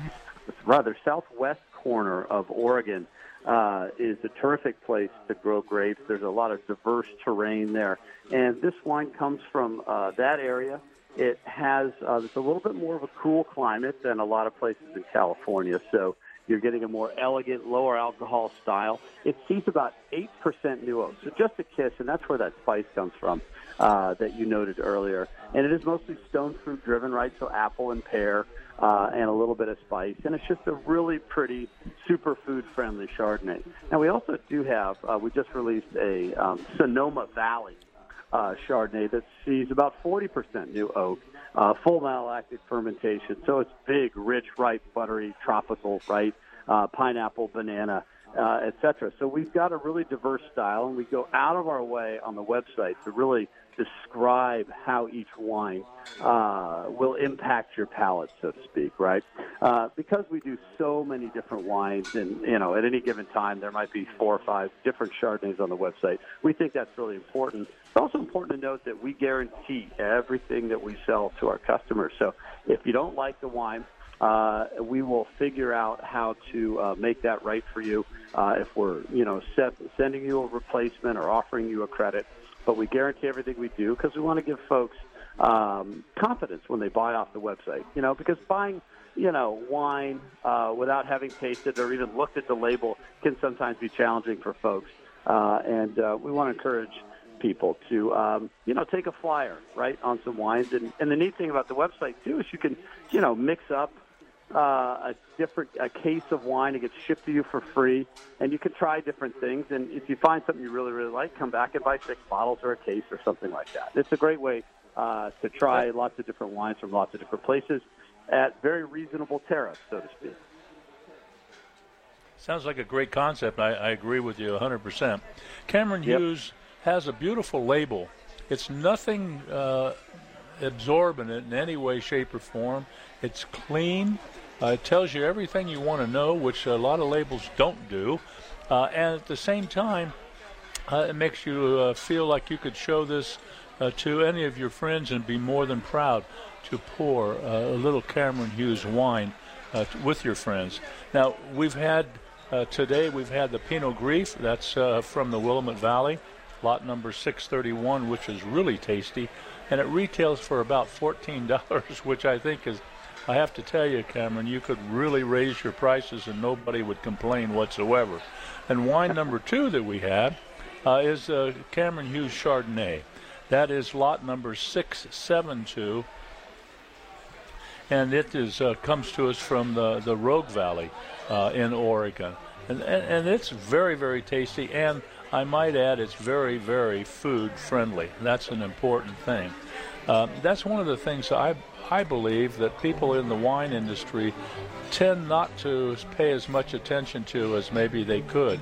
rather southwest corner of Oregon uh, is a terrific place to grow grapes. There's a lot of diverse terrain there, and this wine comes from uh, that area. It has uh, it's a little bit more of a cool climate than a lot of places in California, so you're getting a more elegant, lower alcohol style. It sees about eight percent new oak, so just a kiss, and that's where that spice comes from uh, that you noted earlier. And it is mostly stone fruit driven, right, so apple and pear uh, and a little bit of spice. And it's just a really pretty, super food-friendly Chardonnay. Now, we also do have, uh, we just released a um, Sonoma Valley Uh, Chardonnay that sees about forty percent new oak, uh, full malolactic fermentation. So it's big, rich, ripe, buttery, tropical, right? Uh, pineapple, banana, uh, et cetera. So we've got a really diverse style, and we go out of our way on the website to really describe how each wine uh, will impact your palate, so to speak, right? Uh, because we do so many different wines, and, you know, at any given time there might be four or five different Chardonnays on the website. We think that's really important. It's also important to note that we guarantee everything that we sell to our customers. So if you don't like the wine, uh, we will figure out how to uh, make that right for you uh, if we're, you know, set, sending you a replacement or offering you a credit. But we guarantee everything we do because we want to give folks um, confidence when they buy off the website. You know, because buying, you know, wine uh, without having tasted or even looked at the label can sometimes be challenging for folks. Uh, and uh, we want to encourage people to, um, you know, take a flyer, right, on some wines. And, and the neat thing about the website, too, is you can, you know, mix up uh, a different a case of wine. It gets shipped to you for free, and you can try different things. And if you find something you really, really like, come back and buy six bottles or a case or something like that. It's a great way uh, to try lots of different wines from lots of different places at very reasonable tariffs, so to speak. Sounds like a great concept. I, I agree with you one hundred percent. Cameron Yep. Hughes has a beautiful label. It's nothing uh, absorbent in any way, shape, or form. It's clean. Uh, it tells you everything you want to know, which a lot of labels don't do. Uh, and at the same time, uh, it makes you uh, feel like you could show this uh, to any of your friends and be more than proud to pour uh, a little Cameron Hughes wine uh, t- with your friends. Now, we've had, uh, today we've had the Pinot Gris. That's uh, from the Willamette Valley. Lot number six thirty-one, which is really tasty, and it retails for about fourteen dollars, which I think is, I have to tell you, Cameron, you could really raise your prices and nobody would complain whatsoever. And wine number two that we have uh, is uh, Cameron Hughes Chardonnay. That is lot number six seventy-two, and it is uh, comes to us from the, the Rogue Valley uh, in Oregon. And, and, and it's very, very tasty, and I might add it's very, very food-friendly. That's an important thing. Uh, that's one of the things I, I believe that people in the wine industry tend not to pay as much attention to as maybe they could.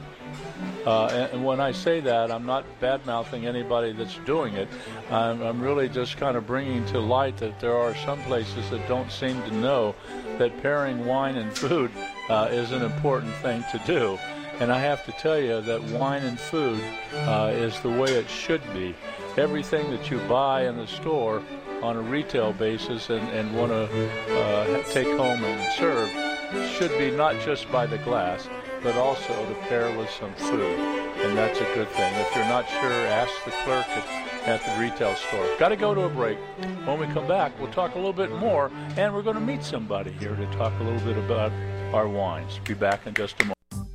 Uh, and, and when I say that, I'm not bad-mouthing anybody that's doing it. I'm, I'm really just kind of bringing to light that there are some places that don't seem to know that pairing wine and food uh, is an important thing to do. And I have to tell you that wine and food uh, is the way it should be. Everything that you buy in the store on a retail basis and, and want to uh, take home and serve should be not just by the glass, but also to pair with some food. And that's a good thing. If you're not sure, ask the clerk at, at the retail store. Got to go to a break. When we come back, we'll talk a little bit more, and we're going to meet somebody here to talk a little bit about our wines. Be back in just a moment.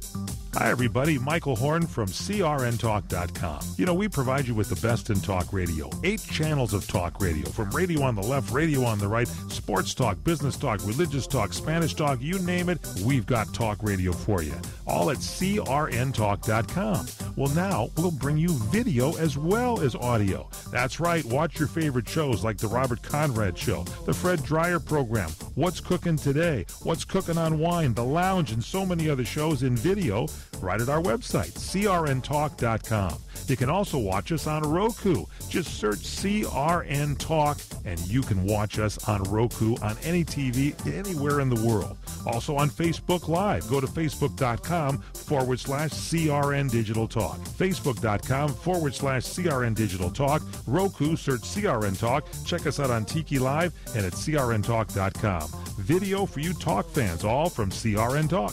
Hi, everybody. Michael Horn from C R N talk dot com. You know, we provide you with the best in talk radio. Eight channels of talk radio, from radio on the left, radio on the right, sports talk, business talk, religious talk, Spanish talk, you name it, we've got talk radio for you. All at C R N talk dot com. Well, now we'll bring you video as well as audio. That's right. Watch your favorite shows like The Robert Conrad Show, The Fred Dreyer Program, What's Cooking Today, What's Cooking on Wine, The Lounge, and so many other shows in video right at our website, C R N talk dot com. You can also watch us on Roku. Just search C R N Talk, and you can watch us on Roku on any T V anywhere in the world. Also on Facebook Live. Go to facebook.com forward slash CRN Digital Talk. Facebook.com forward slash CRN Digital Talk. Roku, search C R N Talk. Check us out on Tiki Live and at C R N talk dot com. Video for you talk fans, all from C R N Talk.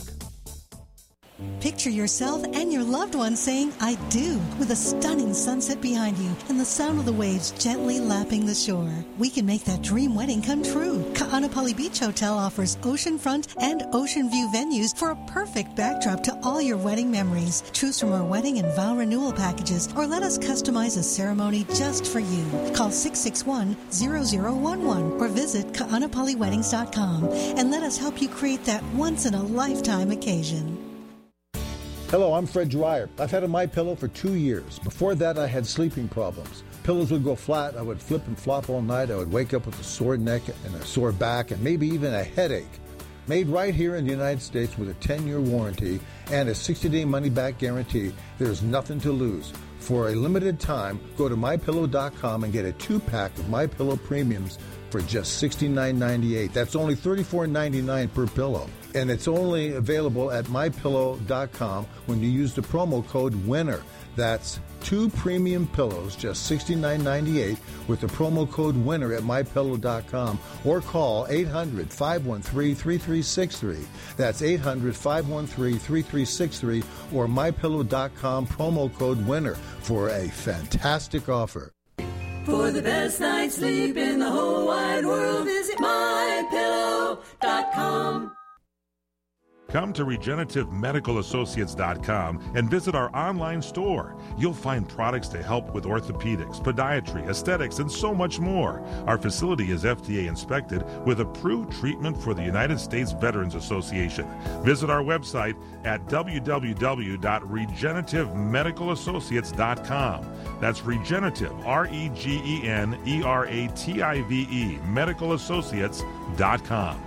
Picture yourself and your loved one saying, I do, with a stunning sunset behind you and the sound of the waves gently lapping the shore. We can make that dream wedding come true. Ka'anapali Beach Hotel offers oceanfront and ocean view venues for a perfect backdrop to all your wedding memories. Choose from our wedding and vow renewal packages or let us customize a ceremony just for you. Call six six one, zero zero one one or visit Ka'anapali Weddings dot com and let us help you create that once-in-a-lifetime occasion. Hello, I'm Fred Dreyer. I've had a MyPillow for two years. Before that, I had sleeping problems. Pillows would go flat, I would flip and flop all night, I would wake up with a sore neck and a sore back and maybe even a headache. Made right here in the United States with a ten-year warranty and a sixty-day money-back guarantee, there's nothing to lose. For a limited time, go to My Pillow dot com and get a two-pack of MyPillow Premiums for just sixty-nine ninety-eight. That's only thirty-four ninety-nine per pillow. And it's only available at My Pillow dot com when you use the promo code WINNER. That's two premium pillows, just sixty-nine ninety-eight, with the promo code WINNER at My Pillow dot com, or call eight hundred, five one three, three three six three. That's eight hundred, five one three, three three six three, or My Pillow dot com, promo code WINNER, for a fantastic offer. For the best night's sleep in the whole wide world, visit My Pillow dot com. Come to Regenerative Medical Associates dot com and visit our online store. You'll find products to help with orthopedics, podiatry, aesthetics, and so much more. Our facility is F D A inspected with approved treatment for the United States Veterans Association. Visit our website at w w w dot regenerative medical associates dot com. That's Regenerative, R E G E N E R A T I V E, medical associates dot com.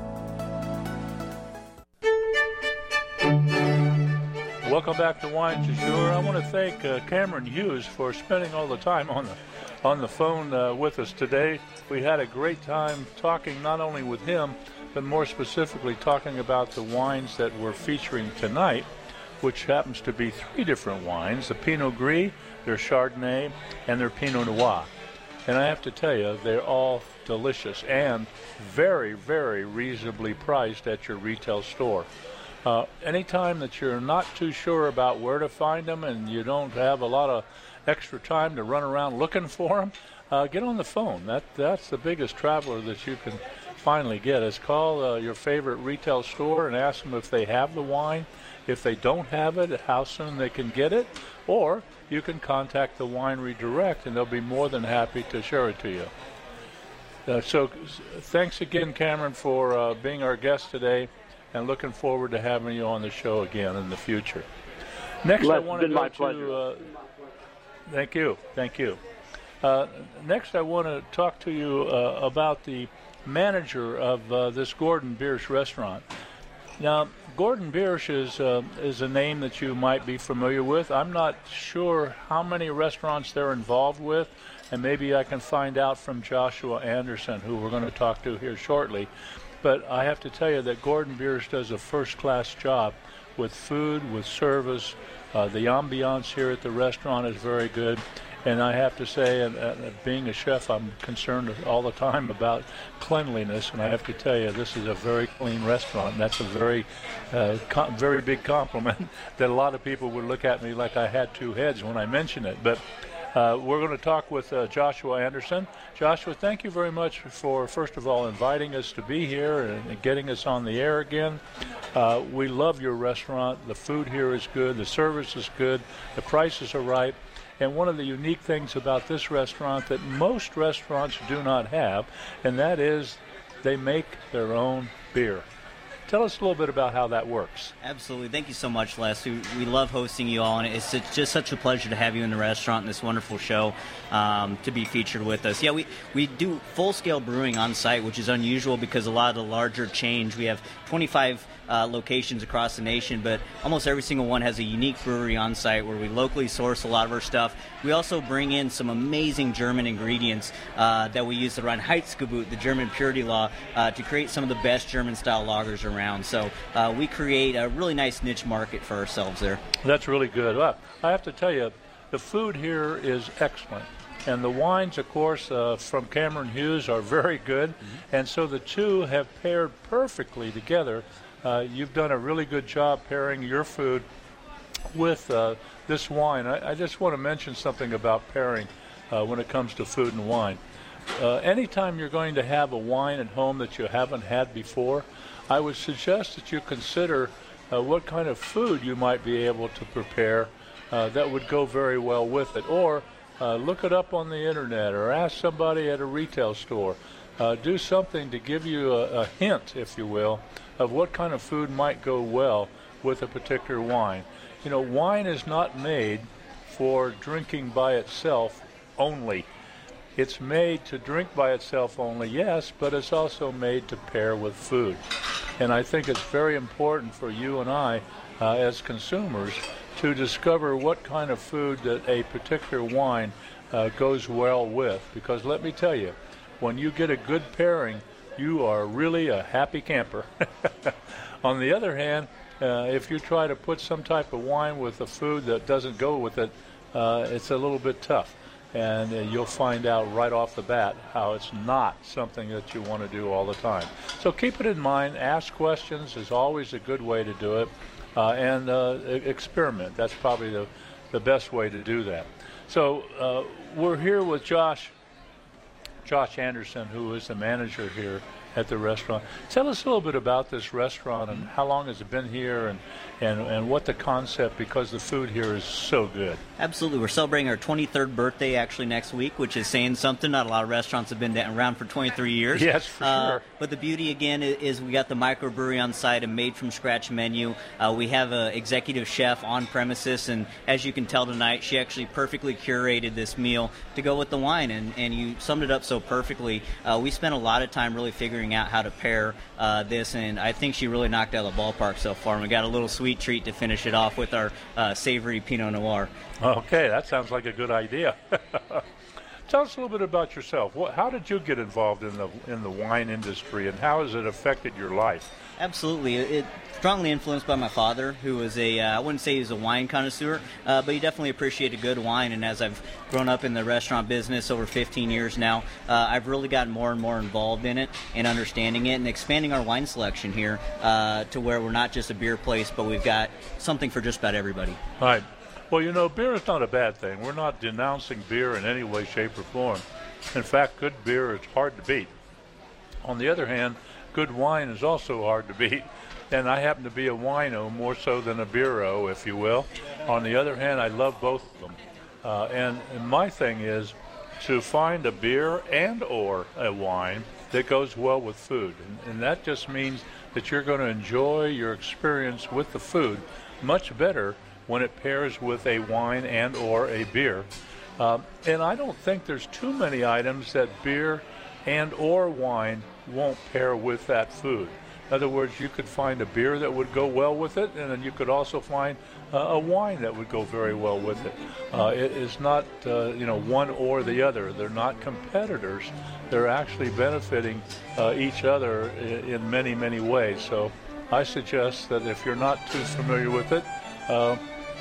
Welcome back to Wine du Jour. I want to thank uh, Cameron Hughes for spending all the time on the on the phone uh, with us today. We had a great time talking not only with him, but more specifically talking about the wines that we're featuring tonight, which happens to be three different wines: the Pinot Gris, their Chardonnay, and their Pinot Noir. And I have to tell you, they're all delicious and very, very reasonably priced at your retail store. Uh, anytime that you're not too sure about where to find them and you don't have a lot of extra time to run around looking for them, uh, get on the phone. That That's the biggest traveler that you can finally get, is call uh, your favorite retail store and ask them if they have the wine. If they don't have it, how soon they can get it. Or you can contact the winery direct and they'll be more than happy to share it to you. Uh, so thanks again, Cameron, for uh, being our guest today, and looking forward to having you on the show again in the future. Next, well, I want to go my to. pleasure. Uh, thank you, thank you. Uh, next, I want to talk to you uh, about the manager of uh, this Gordon Biersch restaurant. Now, Gordon Biersch is uh, is a name that you might be familiar with. I'm not sure how many restaurants they're involved with, and maybe I can find out from Joshua Anderson, who we're going to talk to here shortly. But I have to tell you that Gordon Biersch does a first-class job with food, with service. Uh, the ambiance here at the restaurant is very good. And I have to say, and, uh, being a chef, I'm concerned all the time about cleanliness. And I have to tell you, this is a very clean restaurant. And that's a very, uh, com- very big compliment that a lot of people would look at me like I had two heads when I mention it. But uh, we're going to talk with uh, Joshua Anderson. Joshua, thank you very much for, first of all, inviting us to be here and, and getting us on the air again. Uh, we love your restaurant. The food here is good. The service is good. The prices are right. And one of the unique things about this restaurant that most restaurants do not have, and that is they make their own beer. Tell us a little bit about how that works. Absolutely. Thank you so much, Les. We, we love hosting you all, and it's, it's just such a pleasure to have you in the restaurant and this wonderful show um, to be featured with us. Yeah, we, we do full-scale brewing on site, which is unusual because a lot of the larger chains, we have twenty-five uh, locations across the nation, but almost every single one has a unique brewery on site where we locally source a lot of our stuff. We also bring in some amazing German ingredients uh, that we use the Reinheitsgebot, the German purity law, uh, to create some of the best German-style lagers around. So uh, we create a really nice niche market for ourselves there. That's really good. Well, I have to tell you, the food here is excellent. And the wines, of course, uh, from Cameron Hughes are very good. Mm-hmm. And so the two have paired perfectly together. Uh, you've done a really good job pairing your food with uh, this wine. I, I just want to mention something about pairing uh, when it comes to food and wine. Uh, anytime you're going to have a wine at home that you haven't had before, I would suggest that you consider uh, what kind of food you might be able to prepare uh, that would go very well with it. Or uh, look it up on the internet or ask somebody at a retail store. Uh, do something to give you a, a hint, if you will, of what kind of food might go well with a particular wine. You know, wine is not made for drinking by itself only. It's made to drink by itself only, yes, but it's also made to pair with food. And I think it's very important for you and I, uh, as consumers, to discover what kind of food that a particular wine uh, goes well with. Because let me tell you, when you get a good pairing, you are really a happy camper. On the other hand, uh, if you try to put some type of wine with a food that doesn't go with it, uh, it's a little bit tough. And uh, you'll find out right off the bat how it's not something that you want to do all the time. So keep it in mind. Ask questions is always a good way to do it. Uh, and uh, experiment. That's probably the, the best way to do that. So uh, we're here with Josh, Josh Anderson, who is the manager here at the restaurant. Tell us a little bit about this restaurant and how long has it been here and, and, and what the concept, because the food here is so good. Absolutely. We're celebrating our twenty-third birthday actually next week, which is saying something. Not a lot of restaurants have been around for twenty-three years. Yes, for uh, sure. But the beauty, again, is we got the microbrewery on site, a made-from-scratch menu. Uh, we have an executive chef on premises, and as you can tell tonight, she actually perfectly curated this meal to go with the wine, and, and you summed it up so perfectly. Uh, we spent a lot of time really figuring out how to pair uh, this, and I think she really knocked out of the ballpark so far. And we got a little sweet treat to finish it off with our uh, savory Pinot Noir. Okay, that sounds like a good idea. Tell us a little bit about yourself. What, how did you get involved in the in the wine industry, and how has it affected your life? Absolutely. It strongly influenced by my father, who was a, uh, I wouldn't say he was a wine connoisseur, uh, but he definitely appreciated good wine. And as I've grown up in the restaurant business over fifteen years now, uh, I've really gotten more and more involved in it and understanding it and expanding our wine selection here uh, to where we're not just a beer place, but we've got something for just about everybody. All right. Well, you know, beer is not a bad thing. We're not denouncing beer in any way, shape, or form. In fact, good beer is hard to beat. On the other hand, good wine is also hard to beat. And I happen to be a wino more so than a beero, if you will. On the other hand, I love both of them. Uh, and, and my thing is to find a beer and or a wine that goes well with food. And, and that just means that you're going to enjoy your experience with the food much better when it pairs with a wine and or a beer. Um, and I don't think there's too many items that beer and or wine won't pair with that food. In other words, you could find a beer that would go well with it, and then you could also find uh, a wine that would go very well with it. Uh, it is not, uh, you know, one or the other. They're not competitors. They're actually benefiting uh, each other in, in many, many ways. So I suggest that if you're not too familiar with it, uh,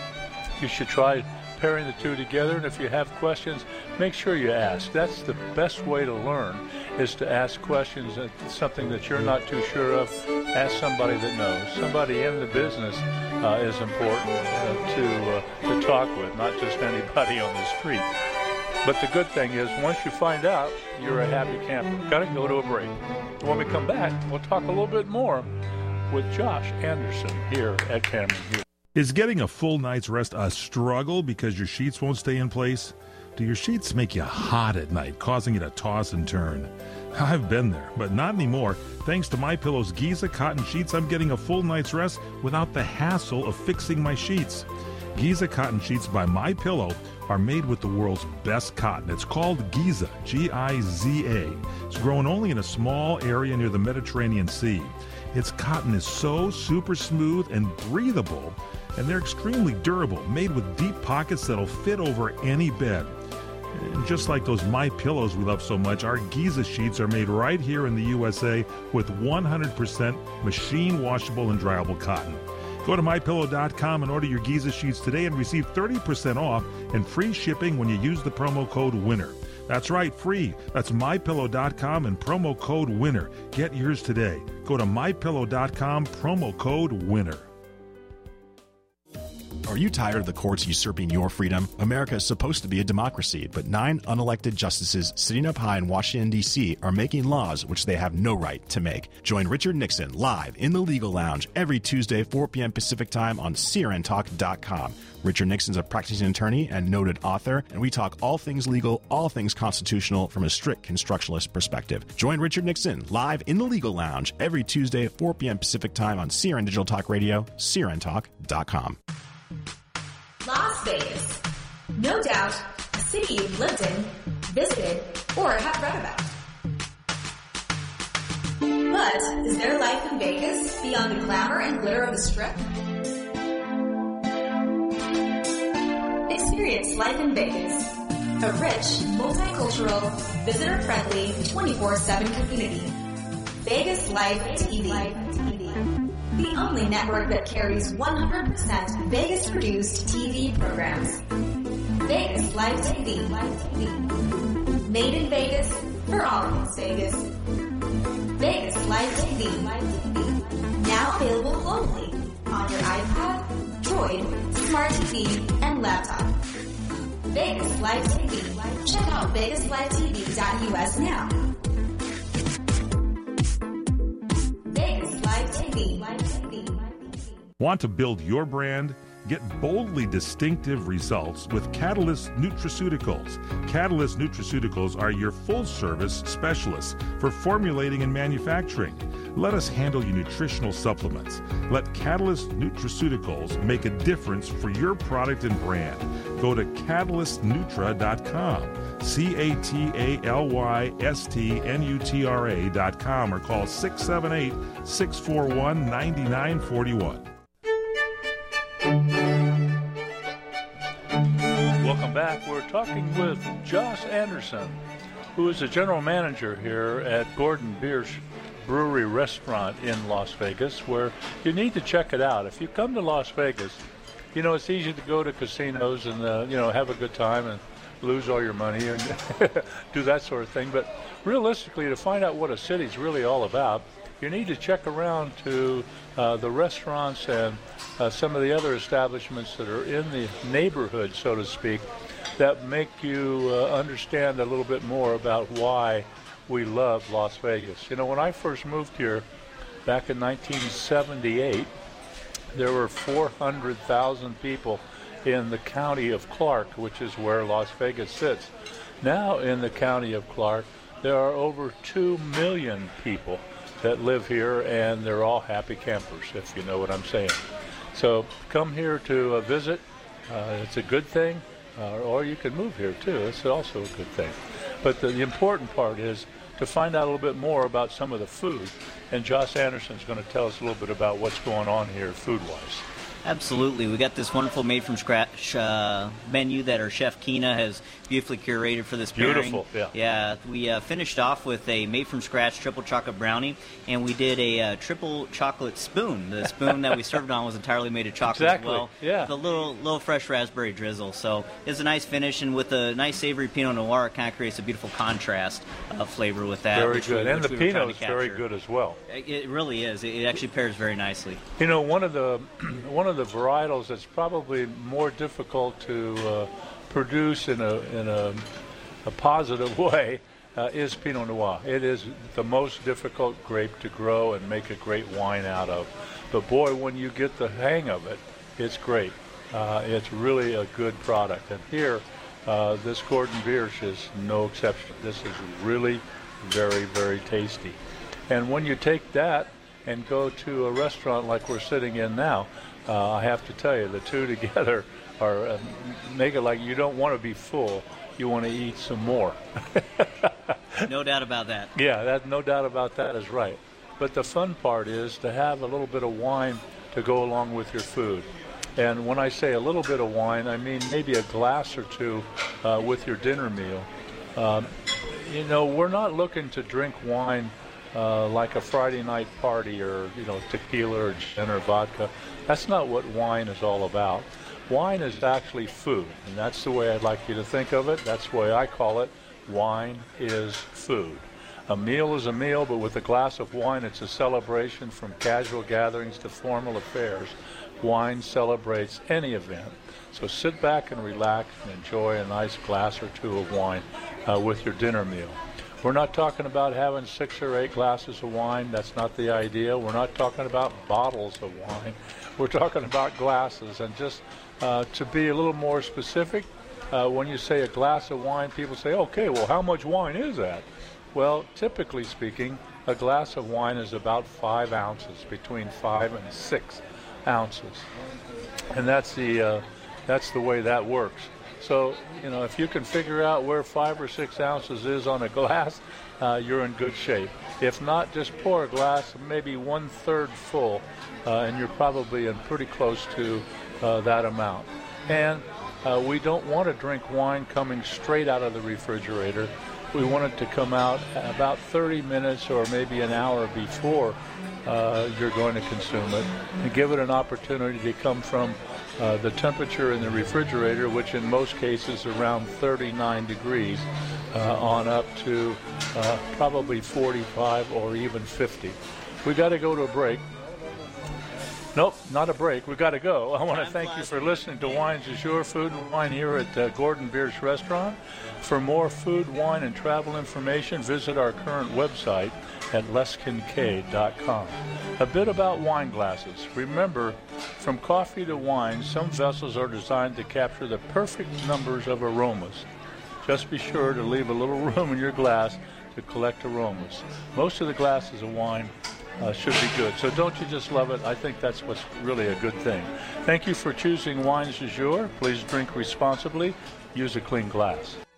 you should try pairing the two together, and if you have questions, make sure you ask. That's the best way to learn, is to ask questions. It's something that you're not too sure of, ask somebody that knows. Somebody in the business uh, is important uh, to uh, to talk with, not just anybody on the street. But the good thing is, once you find out, you're a happy camper. Got to go to a break. When we come back, we'll talk a little bit more with Josh Anderson here at Cameron Hughes. Is getting a full night's rest a struggle because your sheets won't stay in place? Do your sheets make you hot at night, causing you to toss and turn? I've been there, but not anymore. Thanks to MyPillow's Giza cotton sheets, I'm getting a full night's rest without the hassle of fixing my sheets. Giza cotton sheets by MyPillow are made with the world's best cotton. It's called Giza, G I Z A. It's grown only in a small area near the Mediterranean Sea. Its cotton is so super smooth and breathable, and they're extremely durable, made with deep pockets that'll fit over any bed. And just like those MyPillows we love so much, our Giza sheets are made right here in the U S A with one hundred percent machine washable and dryable cotton. Go to my pillow dot com and order your Giza sheets today and receive thirty percent off and free shipping when you use the promo code WINNER. That's right, free. That's my pillow dot com and promo code WINNER. Get yours today. Go to my pillow dot com, promo code WINNER. Are you tired of the courts usurping your freedom? America is supposed to be a democracy, but nine unelected justices sitting up high in Washington, D C are making laws which they have no right to make. Join Richard Nixon live in the Legal Lounge every Tuesday, four p.m. Pacific Time on C R N talk dot com. Richard Nixon's a practicing attorney and noted author, and we talk all things legal, all things constitutional from a strict constructionalist perspective. Join Richard Nixon live in the Legal Lounge every Tuesday, four p.m. Pacific Time on C R N Digital Talk Radio, C R N talk dot com. Las Vegas. No doubt, a city you've lived in, visited, or have read about. But is there life in Vegas beyond the glamour and glitter of the Strip? Experience life in Vegas. A rich, multicultural, visitor-friendly, twenty-four seven community. Vegas Live T V. The only network that carries one hundred percent Vegas-produced T V programs. Vegas Live T V. Made in Vegas, for all things Vegas. Vegas Live T V. Now available globally on your iPad, Droid, Smart T V, and laptop. Vegas Live T V. Check out vegas live t v dot u s now. Vegas Live T V. Want to build your brand? Get boldly distinctive results with Catalyst Nutraceuticals. Catalyst Nutraceuticals are your full-service specialists for formulating and manufacturing. Let us handle your nutritional supplements. Let Catalyst Nutraceuticals make a difference for your product and brand. Go to catalyst nutra dot com, C A T A L Y S T N U T R A dot com, or call six seven eight, six four one, nine nine four one. Welcome back. We're talking with Josh Anderson, who is the general manager here at Gordon Biersch Brewery Restaurant in Las Vegas, where you need to check it out. If you come to Las Vegas, you know, it's easy to go to casinos and, uh, you know, have a good time and lose all your money and do that sort of thing. But realistically, to find out what a city's really all about, you need to check around to uh, the restaurants and uh, some of the other establishments that are in the neighborhood, so to speak, that make you uh, understand a little bit more about why we love Las Vegas. You know, when I first moved here back in nineteen seventy-eight, there were four hundred thousand people in the county of Clark, which is where Las Vegas sits. Now in the county of Clark, there are over two million people that live here, and they're all happy campers, if you know what I'm saying. So come here to uh, visit. Uh, it's a good thing, uh, or you can move here too. It's also a good thing. But the, the important part is to find out a little bit more about some of the food, and Josh Anderson's going to tell us a little bit about what's going on here food-wise. Absolutely. We got this wonderful made-from-scratch uh, menu that our chef Keena has beautifully curated for this pairing. Beautiful, yeah. Yeah, we uh, finished off with a made-from-scratch triple chocolate brownie, and we did a uh, triple chocolate spoon. The spoon that we served on was entirely made of chocolate exactly. as well. Yeah. With a little, little fresh raspberry drizzle. So it's a nice finish, and with a nice savory Pinot Noir, it kind of creates a beautiful contrast of flavor with that. Very which good. We, and the we Pinot is very good as well. It really is. It actually pairs very nicely. You know, one of the one of the varietals that's probably more difficult to uh, produce in a in a, a positive way uh, is Pinot Noir. It is the most difficult grape to grow and make a great wine out of. But boy, when you get the hang of it, it's great. Uh, it's really a good product. And here, uh, this Gordon Biersch is no exception. This is really very, very tasty. And when you take that and go to a restaurant like we're sitting in now, uh, I have to tell you, the two together are uh, make it like you don't want to be full, you want to eat some more. No doubt about that. Yeah, that, no doubt about that is right. But the fun part is to have a little bit of wine to go along with your food. And when I say a little bit of wine, I mean maybe a glass or two uh, with your dinner meal. Um, you know, we're not looking to drink wine uh, like a Friday night party or, you know, tequila or gin or vodka. That's not what wine is all about. Wine is actually food, and that's the way I'd like you to think of it. That's the way I call it. Wine is food. A meal is a meal, but with a glass of wine, it's a celebration from casual gatherings to formal affairs. Wine celebrates any event. So sit back and relax and enjoy a nice glass or two of wine uh, with your dinner meal. We're not talking about having six or eight glasses of wine. That's not the idea. We're not talking about bottles of wine. We're talking about glasses. And just uh, to be a little more specific, uh, when you say a glass of wine, people say, okay, well, how much wine is that? Well, typically speaking, a glass of wine is about five ounces, between five and six ounces. And that's the, uh, that's the way that works. So, you know, if you can figure out where five or six ounces is on a glass, uh, you're in good shape. If not, just pour a glass, maybe one-third full, uh, and you're probably in pretty close to uh, that amount. And uh, we don't want to drink wine coming straight out of the refrigerator. We want it to come out about thirty minutes or maybe an hour before uh, you're going to consume it, and give it an opportunity to come from uh, the temperature in the refrigerator, which in most cases is around thirty-nine degrees, uh, on up to uh, probably forty-five or even fifty. We got to go to a break. Nope, not a break. We've got to go. I want to thank you for listening to Wines is Your Food and Wine here at uh, Gordon Biersch Restaurant. For more food, wine, and travel information, visit our current website at les kincaid dot com. A bit about wine glasses. Remember, from coffee to wine, some vessels are designed to capture the perfect numbers of aromas. Just be sure to leave a little room in your glass to collect aromas. Most of the glasses of wine Uh, should be good. So don't you just love it? I think that's what's really a good thing. Thank you for choosing Wines du Jour. Please drink responsibly. Use a clean glass.